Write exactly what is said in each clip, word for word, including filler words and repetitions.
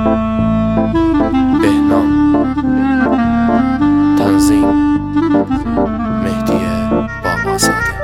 بهنام تنظیم مهدی بابازاده.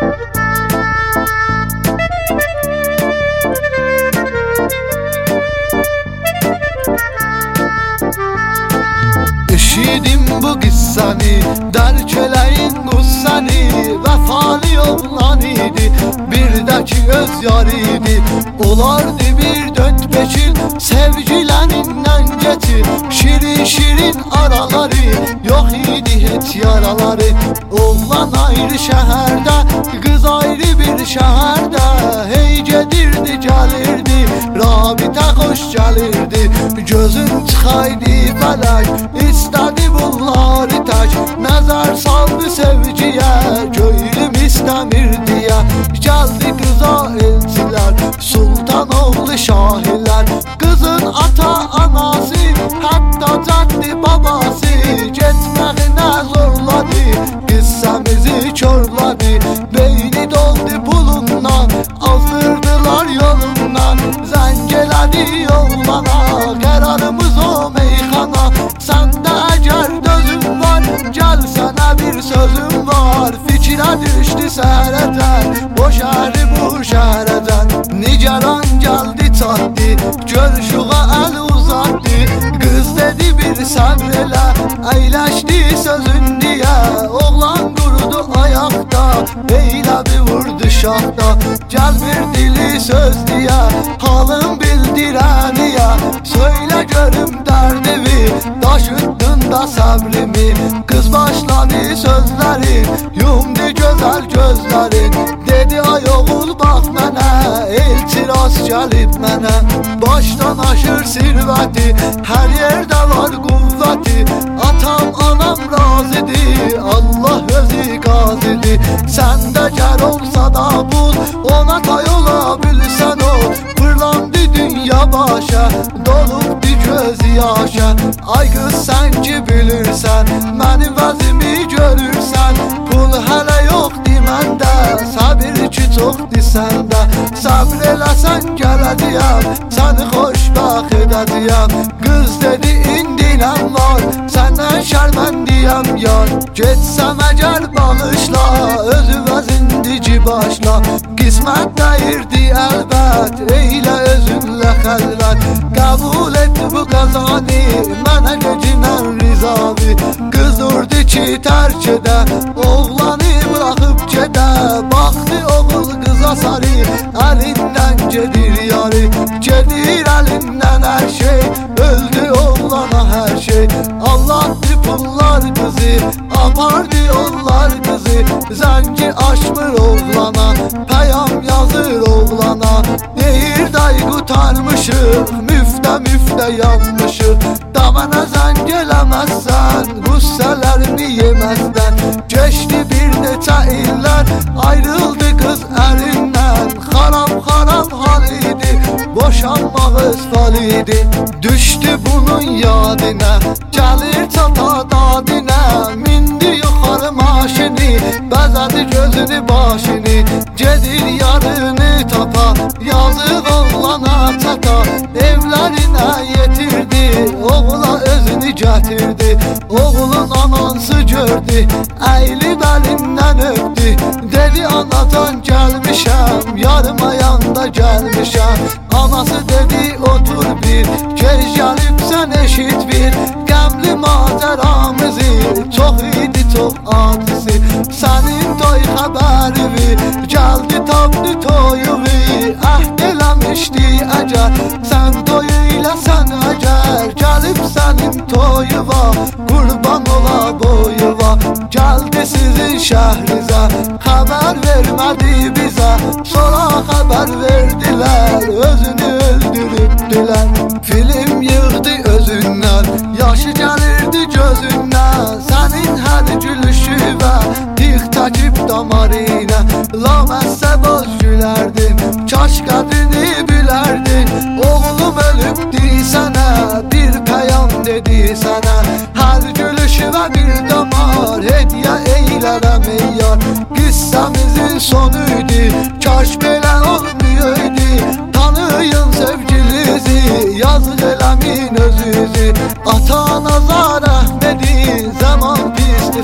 Eşidim bu qissəni, dərkələyin qüssəni. Vəfalı oğlan idi, bir də ki öz yar idi. Olardı bir dörd beş il sevgilərindən geçir. Şirin şirin araları, yox idi heç yaraları. Oğlan ayrı şəhərdə, qız ayrı bir şəhərdə. Hey gedirdi gəlirdi, rabitə xoş gəlirdi. Gözün çıxaydı fələk, İstədi bunları tək, nəzər saldı sevgiyə, göylüm istəmir deyə. Gəldi qıza elçilər, sultan oğlu şahilər. Qızın ata anası, hətta cəddi babası getməğinə zorladı, qissəmizi körladı. Beyni doldu pulundan, azdırdılar yolundan. Zəng elədi oğlana, qərarımız o meyxana. Səndə əgər dözüm var, gəl sənə bir sözüm var. Fikrə düşdü səhərəcən, o şəhəri bu şəhərəcən. Nigaran gəldi çatdı, görüşüğə əl uzatdı. Qız dedi bir səbr elə, əyləşdi sözün deyə. Oğlan qurudu ayaqda, eyləbi vurdu şahda. Gəl bir dili söz deyə, halım bildirəniyə. Söylə görüm dərdimi, daşıttın da səbrimi. Qız başladı sözlərin, yumdu gözəl gözlərin. Dedi ay oğul bax mənə, elçi rast gəlib mənə. Başdan aşır sirvəti, hər yerdə var quvvəti. Atam anam razıdır, Allah özü qazidir. Səndə gər olsa da bul, ona tay ola bilsən ol. Fırlandı dünya başa, dolubdu gözü yaşa. Ay qız sən ki bilirsən, mənim vəzimi görürsən. Pul hələ yoxdur məndə, səbir ki çoxdur səndə. Səbr eləsən gələcəyəm, səni xoşbəxt edəcəyəm. Qız dedi indiləm var, səndən şərməndiyəm yar. Getsəm əgər bağışla, özü vəzindici başla. Qismət dəyirdi əlbət, eylə özünlə xəlvət. Qəbul et bu qəzanı, mənə gecimən rizavi. Qız durdu ki tərk edə, oğlanı bıraxıb gedə. Baxdı oğul qıza sarı, əlindən gedir yarı. Gedir əlindən hər şey, öldü oğlana hər şey. Allah'tı pullar qızı, apardı onlar qızı. Zəngi açmır oğlana, pəyam yazır oğlana. Deyir day qutarmışıq, müftə müftə yanmışıq. Da mənə zəng eləməzsən, qüssələrimi yeməzdən. Geçdi bir neçə illər, ayrıldı qız əlindən. Xarab xarab hal idi, boşanmaq özfal idi. Düşdü bunun yadına, gəlir çata dadına. Mindi yuxarı maşini, bəzədi gözünü başını. Gedir yarını tapa, yazıq oğlana çata. Evlərinə yetirdi, oğula özünü gətirdi. Oğulun anansı gördü, əyilib əlindən öpdü. Dedi anacan gəlmişəm, yarım ayanda gəlmişəm. Anası dedi otur bir, gec gəlibsən eşit bir. Qəmli macəramızı, çox idi çox acısı. Sənin toy xəbərini, gəldi tapdı toyumu. Əhd eləmişdi əgər, sən toy eləsən əgər. Gəlib sənin toyuva, qurban ola boyuva. Gəldi sizin şəhrizə, xəbər vermədi bizə. Sonra xəbər verdilər, özünü öldürübdülər. Film yığdı özündən, yaşı gəlirdi gözündən. Sənin hər gülüşü və tix çəkib damarına. Laməsə boz gülərdin, kaş qədrini bilərdin. Oğlum ölübdü sənə, bir pəyam dedi sənə. Hər gülüşü və bir damar, hediyə eylərəm ey yar. Qissəmizin sonuydu, kaş belə olmayaydı. Tanıyın sevgilinizi, yazıq eləmin özü.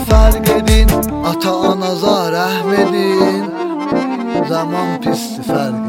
fərq edin, ata anaza rəhm edin. Zaman pisdir, fərq